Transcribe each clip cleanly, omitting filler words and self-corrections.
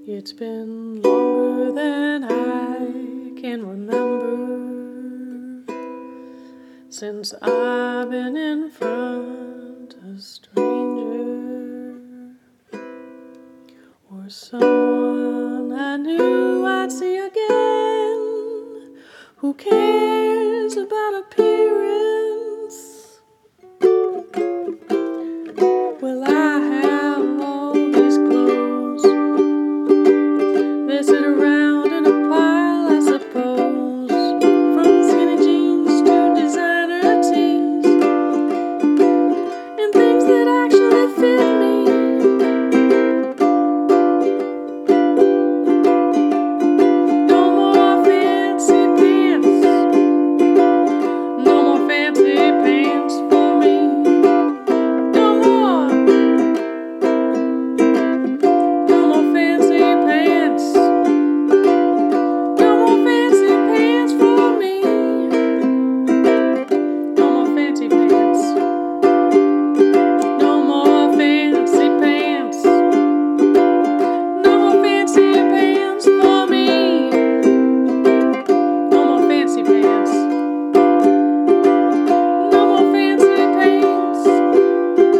It's been longer than I can remember since I've been in front of a stranger or someone I knew I'd see again who cares about appearance. Well, I have all these clothes. They sit around in a pile, I suppose, from skinny jeans to designer tees, and things that actually fit me. No more fancy pants, no more fancy pants for me. No more fancy pants.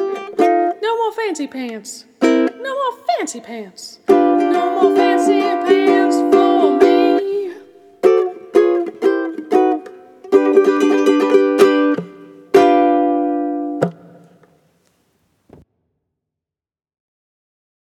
Fancy pants. No more fancy pants. No more fancy pants.